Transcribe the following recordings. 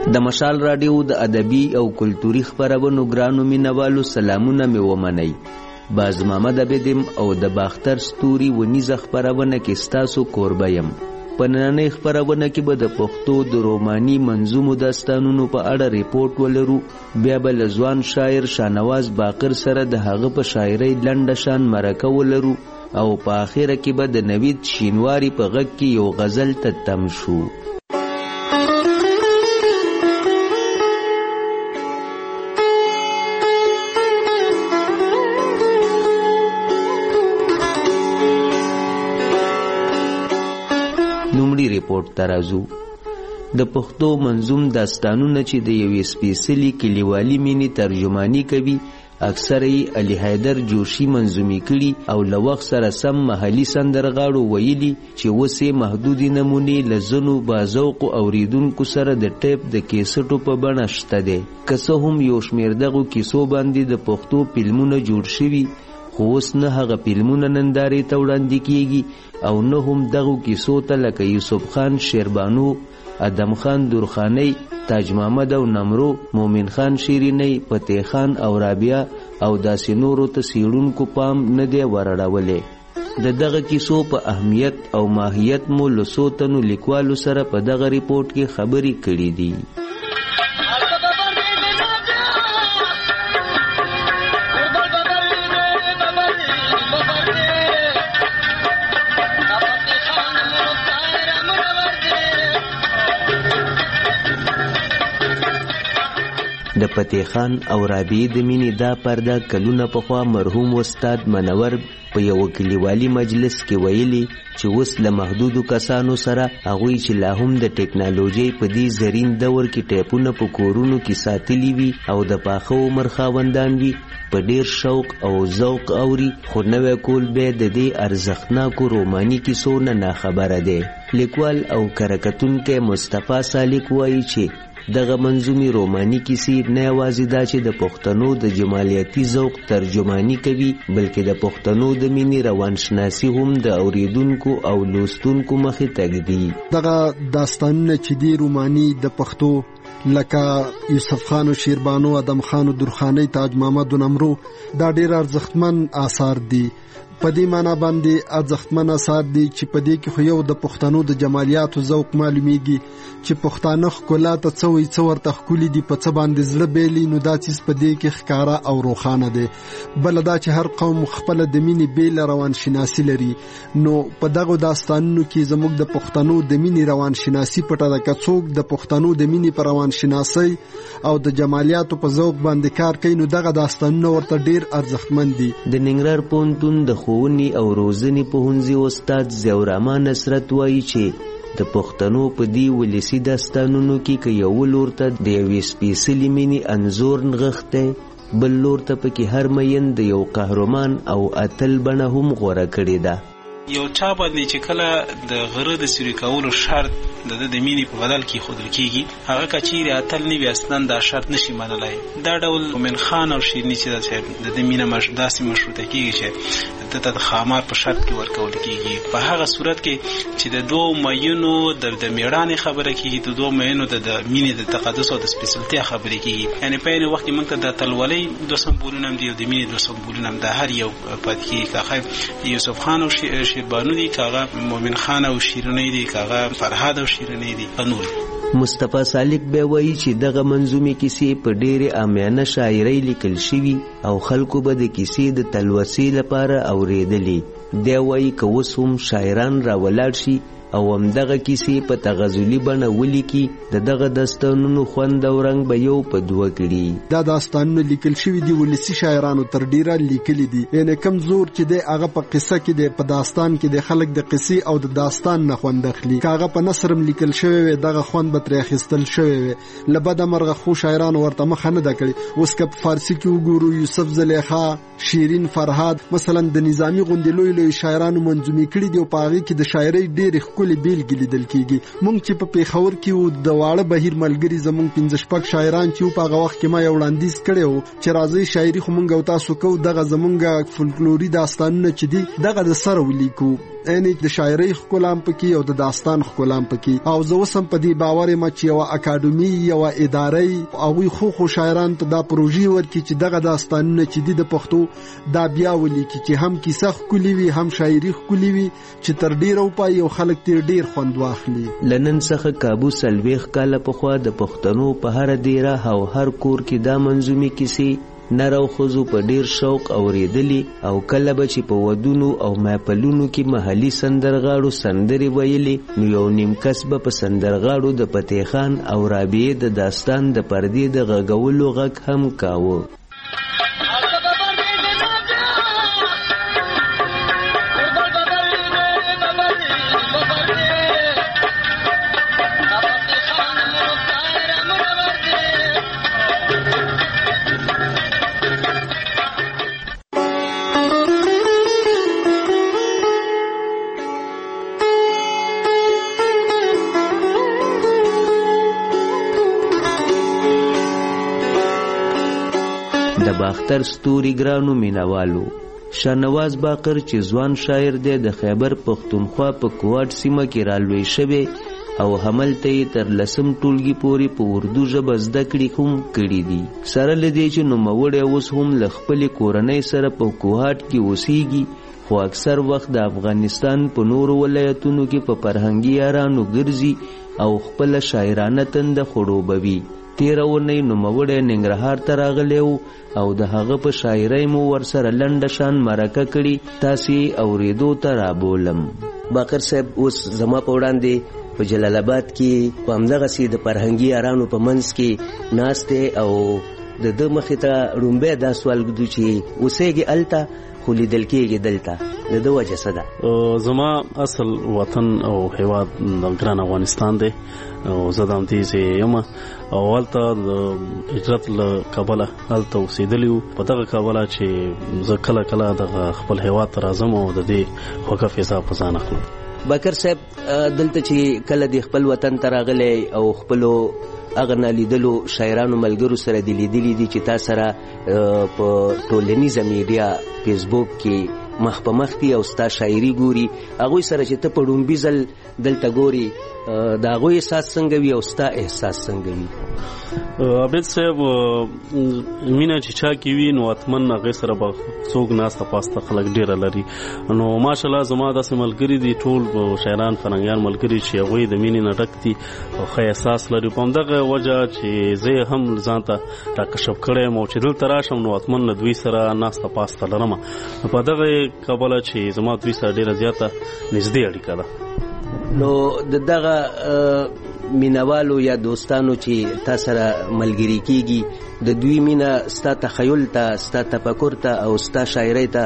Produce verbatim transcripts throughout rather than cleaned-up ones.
د مشال راډیو د ادبي او کلتوري خپرونو ګرانو مینوالو سلامونه مې ومنئ. باز محمد عبدم او د باختر ستوري ونیزه خپرونه کې ستاسو کوربه یم. په نننۍ خپرونه کې به د پښتو د روماني منظومو داستانونو په اړه ریپورټ ولرو. بیا به له ځوان شاعر شاهنواز باقر سره د هغه په شاعرۍ لنډه شان مرکه ولرو او په آخره کې به د نوید شینواري په غږ کې یو غزل ته تم شو. لومړی ریپورټ ته راځو. د پښتو منظوم داستانونه چې د یوې سپېڅلې کلیوالي مینې ترجماني کوي اکثره یې علي حیدر جوشي منظومي کړي او له وخت سره سم محلي سندرغاړو ویلي چې اوس یې محدودې نمونې له ځینو باذوقو اوریدونکو سره د ټیپ د کیسټو په بڼه شته دی. که څه هم یو شمېر دغو کیسو باندې د پښتو فلمونه جوړ شوي، خو اوس نه هغه فلمونه نندارې ته وړاندې کیږي او نه هم دغو کیسو ته لکه یوسف خان شیربانو، ادم خان درخانۍ، تاج محمد او نمرو، مومن خان شیرینۍ، فتح خان او رابعه او داسې نورو ته څېړونکو پام نه دی ورړولی. د دغه کیسو په اهمیت او ماهیت مو له څو تنو لیکوالو سره په دغه ریپورټ کې خبرې کړې دي. د فتح خان او رابعې د مینې دا پرده کلونه پخوا مرحوم استاد منور په یو کلیوالي مجلس کې ویلي چې اوس له محدودو کسانو سره هغوی چې لا هم د ټیکنالوژۍ په دې زرین دور کې ټیپونه په کورونو کې ساتلي وي او د پاخه عمر خاوندان وي په ډیر شوق او ذوق اوري، خو نوی کول بیا د دې ارزښتناکو روماني کیسو نه ناخبره دی. لیکوال او کرکټونکی مصطفی سالک وایي چې دغه منظومي روماني کیسې نه یوازې دا چې د پښتنو د جمالیاتي ذوق ترجماني کوي، بلکې د پښتنو د مینې روانشناسي هم د اوریدونکو او لوستونکو مخې ته ږدي. دغه داستانونه چې دی روماني د پښتو لکه یوسف خان شیربانو، ادم خان درخانۍ، تاج محمد نمرو دا ډیر ارزښتمن آثار دي. په دې معنا باندې ارزښتمن آثار دي چې په دې کې خو یو د پښتنو د جمالیاتو ذوق معلومیږي چې پښتانه ښکلا ته څه وایي، څه ورته ښکلي دي، په څه باندې زړه بیلي، نو دا څیز په دې کې ښکاره او روښانه دی. بله دا چې هر قوم خپله د مینې بیله روانشناسي لري، نو په دغو داستانونو کې زموږ د پښتنو د مینې روانشناسي پټه ده. که څوک د پښتنو د مینې په روانشناسۍ او د جمالیاتو په ذوق باندې کار کوي، نو دغه داستانونه ورته ډیر ارزښتمن دي. د ننګرهار پوهنتون د ښوونې او روزنې پوهنځي استاد ضیاءالرحمن نصرت وایي چې د پښتنو په دې ولسي داستانونو کې که یو لور ته د یوې سپېڅلې مینې انځور نغښتی، بل لور ته پکې هر مین د یو قهرمان او اتل بڼه هم غوره کړې ده. یو چا باندې چې کله د غره د سوري کولو شرط د د مینې په بدل کې ښودل کېږي، هغه که چیرې اتل نه وي اصلا دا شرط نشي منلی. دا ډول مومن خان او شیریني چې ده چې د د مینه داسې مشروطه کېږي چې ده ته د ښامار په شرط کې ورکول کېږي. په هغه صورت کې چې د دوو میینو د مېړانې خبره کېږي، د دوو میینو د مینې د تقدس او د سپېڅلتیا خبرې کېږي. یعنې په عین وخت کې موږ ته د اتلولۍ دوه سمبولونه هم دي او د مینې دوه سمبولونه هم، دا هر یو پاتې کېږي. که هغه یوسف خان او شیربانو دي، که هغه مومن خان او شیرینۍ دي، که هغه فرهاد او شیرینۍ دي، که نور. مصطفی سالک بیا وایي چې دغه منظومې کیسې په ډېرې عامیانه شاعرۍ لیکل شوي او خلکو به د کیسې د تلوسې لپاره اورېدلې. دی وایي که اوس هم شاعران راولاړ شي او همدغه کیسې په تغزلي بڼه ولیکي، د دغه داستانونو خوند او رنګ به یو په دوه کړي. دا داستانونه لیکل شوي دي، ولسي شاعرانو تر ډیره لیکلي دي. یعنې کم زور چې دی هغه په قصه کې دی، په داستان کې دی، خلک د قصې او د داستان نه خوند اخلي. که هغه په نثر هم لیکل شوی وي، دغه خوند به ترې اخیستل شوی وي. له بده مرغه خو شاعرانو ورته مخه نه ده کړې. اوس که په فارسي کې وګورو، یوسف زلیخا، شیرین، فرهاد مثلا د نظامي غوندې لوی لوی شاعرانو منظومې کړي دي او په هغې کې د شاعرۍ ډېرې ښکلې بیلګې لیدل کېږي. موږ چې په پېښور کې وو د واړه بهیر ملګري زموږ پنځه شپږ شاعران چې په هغه وخت کې ما یو وړاندیز کړی و چې راځئ شاعري خو موږ او تاسو کوو، دغه زموږ فولکلوري داستانونه چې دي دغه د سره ولیکو، یعنی د شاعرۍ ښکلا هم پکې او د داستان ښکلا هم پکې. او زه اوس هم په دې باور یم چې یوه اکاډمي یوه ادارې هغوی خو خو شاعرانو ته دا پروژې ورکړي چې دغه داستانونه چې دي د پښتو دا بیا ولیکي، چې هم کیسه ښکلې وي هم شاعري ښکلې وي، چې تر ډېره وپایي او خلک ترې ډېر خوند واخلي. له نن څخه کابو څلوېښت کاله پخوا د پښتنو په هره دیره او هر کور کې دا منظومې کیسې نر او ښځو په ډیر شوق اورېدلې، او کله به چې په ودونو او محفلونو کې محلي سندرغاړو سندرې ویلې، نو یو نیم کس به په سندرغاړو د فتح خان او رابعې د داستان د پردې د غږولو غږ هم کاوه. د باختر ستوري ګرانو مینوالو، شاهنواز باقر چې ځوان شاعر دی د خیبر پښتونخوا په کوټ سیمه کې رالوی شوی او هملته یې تر لسم ټولګي پورې په اردو ژبه زده کړې هم کړي دي. سره له دې چې نوموړی اوس هم له خپلې کورنۍ سره په کوهاټ کې اوسیږي، خو اکثر وخت د افغانستان په نورو ولایتونو کې په فرهنګي یارانو ګرځي او خپله شاعرانه تنده خړوبوي. تیره اونۍ نوموړی ننګرهار ته راغلی و او د هغه په شاعرۍ مو ورسره لنډه شان مرکه کړي، تاسې اورېدو ته رابولم. باقر صاحب اوس زما په وړاندې په جلال آباد کې په همدغسې د فرهنګي یارانو په منځ کې ناست دی او د ده مخې ته ړومبی دا سوال ږدو چې اوسېږي هلته خو لیدل کېږي دلته، د ده وجه څه ده؟ زما اصل وطن او هیواد د ګران افغانستان دی او زه د همدې ځای یم او هلته د هجرت له کبله هلته اوسېدلی وو. په دغه کبله چې زه کله کله دغه خپل هیواد ته راځم او د دې خوږه فضا په ځان اخلم. باقر صاحب دلته چې کله د خپل وطن ته راغلی او خپلو هغه نالیدلو شاعرانو ملګرو سره دې لیدلي دي چې تا سره په ټولنیزه میډیا فیسبوک کې مخ په مخ دي او ستا شاعري ګوري، هغوی سره چې ته په ړومبي ځل دلته ګوري د هغوی احساس څنګه وي او ستا احساس څنګه وي؟ عابد صاحب مینه چې چا کې وي نو حتمن هغې سره به څوک ناسته پاسته خلک ډېره لري. نو ماشاءالله زما داسې ملګري دي ټول شاعران فرهنګیان ملګري چې هغوی د مینې نه ډک دي او ښه احساس لري. په همدغه وجه چې زه هم ځان ته راکشف کړی یم او چې دلته راشم نو حتمن له دوی سره ناسته پاسته لرم. په دغه کبله چې زما دوی سره ډېره زیاته نږدې اړیکه ده. نو د دغه مینوالو یا دوستانو چې تا سره ملګري کیږي د دوی مینه ستا تخیل ته، ستا تفکر ته او ستا شاعرۍ ته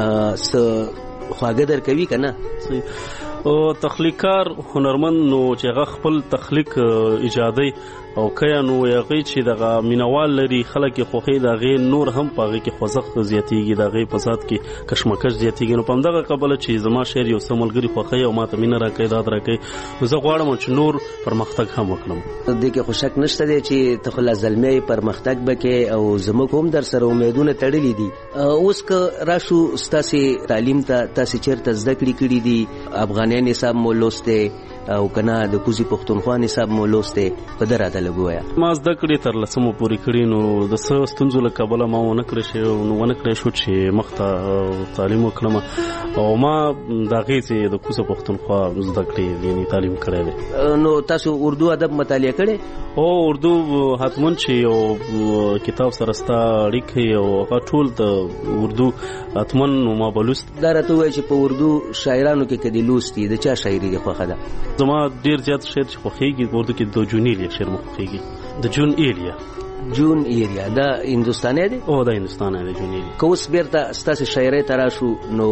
څه خواږه در کوي که نه؟ او تخلیقکار هنرمند نو چې هغه خپل تخلیق ایجادي او کیا نو هغې چې دغه مینوال لري خلک یې خوښوي، د هغې نور هم په هغې کې خوځښت زیاتېږي، د هغې په ذات کې کشمکش زیاتېږي. نو په همدغه کبله چې زما شعر یو څه ملګري خوښوي او ما ته مینه راکوي، داد راکوي، نو زه غواړم چې نور پرمختګ هم وکړم. دې کې خو شک نشته دی چې ته خو لا زلمی پرمختګ به کوې او زموږ هم در سره امیدونه تړلي دي. اوس که راشو ستاسې تعلیم ته، تاسې چېرته زده کړې کړي دي؟ افغاني نصاب مو لوستی او کنه د کوزي پښتونخوا نصاب مو لوستی؟ په ده راته لږ ووایه. ما زده کړې تر لسمو پورې کړي، نو د څه ستونزو له کبله ما ونه کړی شي نو ونه کړی شو چې مخته تعلیم وکړم او ما د هغې چې د کوزه پښتونخوا زده کړې یعنې تعلیم کړی دی. نو تاسو اردو ادب مطالعه کړی؟ او اردو حتمن چې یو کتاب سره ستا اړیکې او هغه ټول د اردو حتمن ما به لوست. دا راته ووایه چې په اردو شاعرانو کې که دې لوستي د چا شاعري دې خوښه ده؟ زما ډېر زیات شعر چې خوښېږي په اردو کې د جون ایلیا شعر مو خوښېږي. د جون ایلیا جون ایلیا دا هندوستانی دی؟ او دا هندوستانی دی جون ایلیا. که اوس بیرته ستاسې شاعرۍ ته راشو نو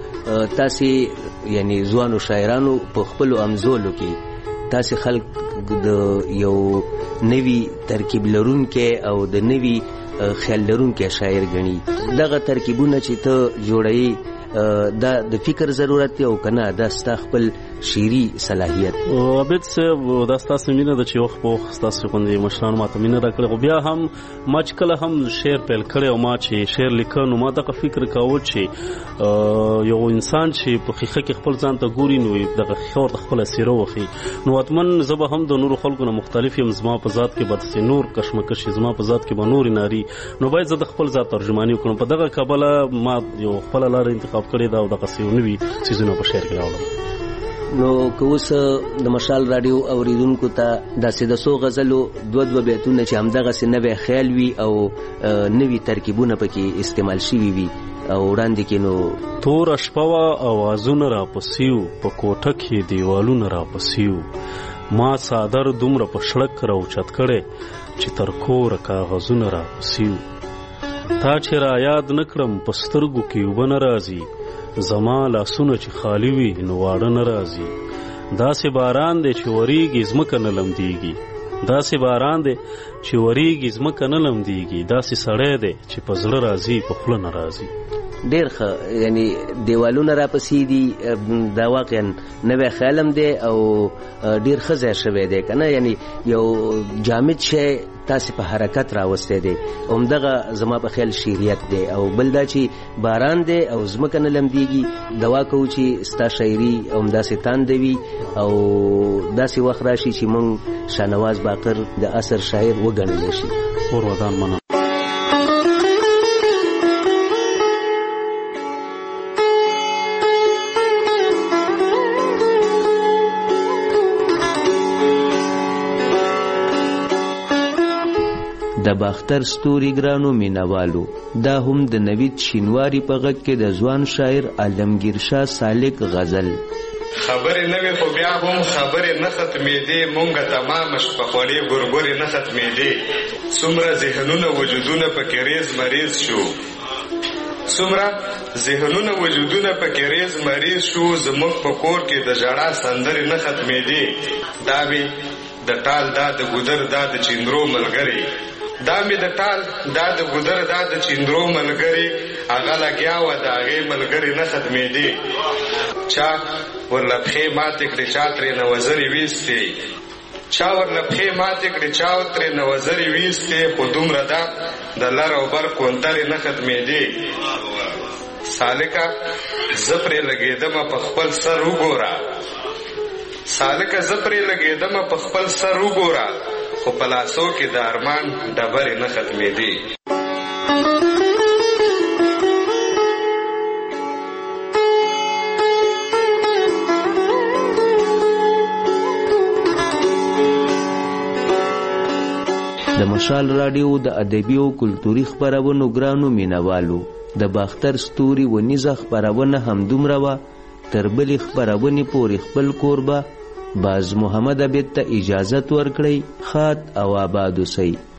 تاسې یعنی ځوانو شاعرانو په خپلو امزولو کې تاسې خلک د یو نوي ترکیب لرونکی او د نوي خیال لرونکی شاعر ګڼي. دغه ترکیبونه چې ته جوړوي دا د فکر ضرورت دی او کنه دا ستا خپل شعري صلاحیت. عابد صاحب دا ستاسو مینه د چې وخت په وخت ستاسو غوندې مشران ماته مینه راکړې، خو بیا هم ما چې کله هم شعر پیل کړی او ما چې شعر لیکه نو ما دغه فکر کاوه چې یو انسان چې په ښیښه کې خپل ځان ته ګوري نو دغه ښیښه ورته خپله څیره وښي، نو حتمن زه به هم د نورو خلکو نه مختلف یم، زما په ذات کې به داسې نور کشمکش، زما په ذات کې به نورې ناري، نو باید زه د خپل ذات ترجماني وکړم. په دغه کبله ما یو خپله لاره انتخاب کړې ده او دغسې یو نوي څیزونه په شعر کې راوړم. نو که اوس د مشال راډیو اوریدونکو ته داسې د څو غزلو دوه دوه بیتونه چې همدغسې نوی خیال وي او نوي ترکیبونه پکې استعمال شوي وي او وړاندې کې نو توره شپه وه اوازونه راپسې وو، په کوټه کې دیوالونه راپسې وو، ما څادر دومره په شړک راوچت کړی چې تر کوره کاغذونه راپسې وو، تا چې را یاد نه کړم په سترګو کې اوبه نه راځي، زما لاسونه چې خالي وي نو واړه نه راځي، داسې باران دی چې وریږي ځمکه نه لمدیږي، داسې باران دی چې وریږي ځمکه نه لمدیږي، داسې سړی دی چې په زړه راځي په خوله نه راځي. ډیر ښه، یعنی دیوالونه راپسې دي، دا واقعا نوی خیالم دی او ډیر ښه ځای شوی دی که نه، یعنی یو جامد شی تاسې په حرکت راوستی دی، همدغه زما په خیال شعریت دی. او بل دا چې باران دی او ځمکه نه لمدیږي، دوا کوو چې ستا شاعري همداسې تانده وي او داسې وخت راشي چې موږ شاهنواز باقر د عصر شاعر وګڼلی شي. اور ودان منم. د باختر ستوري ګرانو مینوالو، دا هم د نوید شینواری په غږ کې د ځوان شاعر عالمگیر شاه سالک غزل. خبرې نه وي خو بیا هم خبرې نه ختمېدې، مونږه تمامه شپه خوړې ګورګورې نه ختمېدې، څومره ذهنونه وجودونه پکې ریز مریض شو، څومره ذهنونه وجودونه پکې ریز مریض شو، زموږ په کور کې د ژړا سندرې نه ختمېدې، دا مې د ټال دا د ګودر دا د چیندرو ملګری، دا مې د ټال دا د ګودر دا د چیندرو ملګری، هغه لګیا وه د هغې ملګرې نه ختمېدې، چا ورله پښې ماتې کړې چا ترې نوزرې ویستې، چا ورله پښې ماتې کړې چا ترې نوزرې ویستې، خو دومره دا د لر او بر کونترې نه ختمېدې. سالکه زه پرې لګېدمه په خپل سر وګوره، سالکه زه پرې لګېدمه په خپل سر وګوره، خو په لاسو کې د ارمان ډبرې نه ختمېدې. د مشال راډیو د ادبي او کلتوري خپرونو ګرانو مینوالو، د باختر ستوري ونیزه خپرونه همدومره وه، تر بلې خپرونې پورې خپل کوربه باز محمد عبید ته اجازت ورکړئ. خات او آباد اوسئ.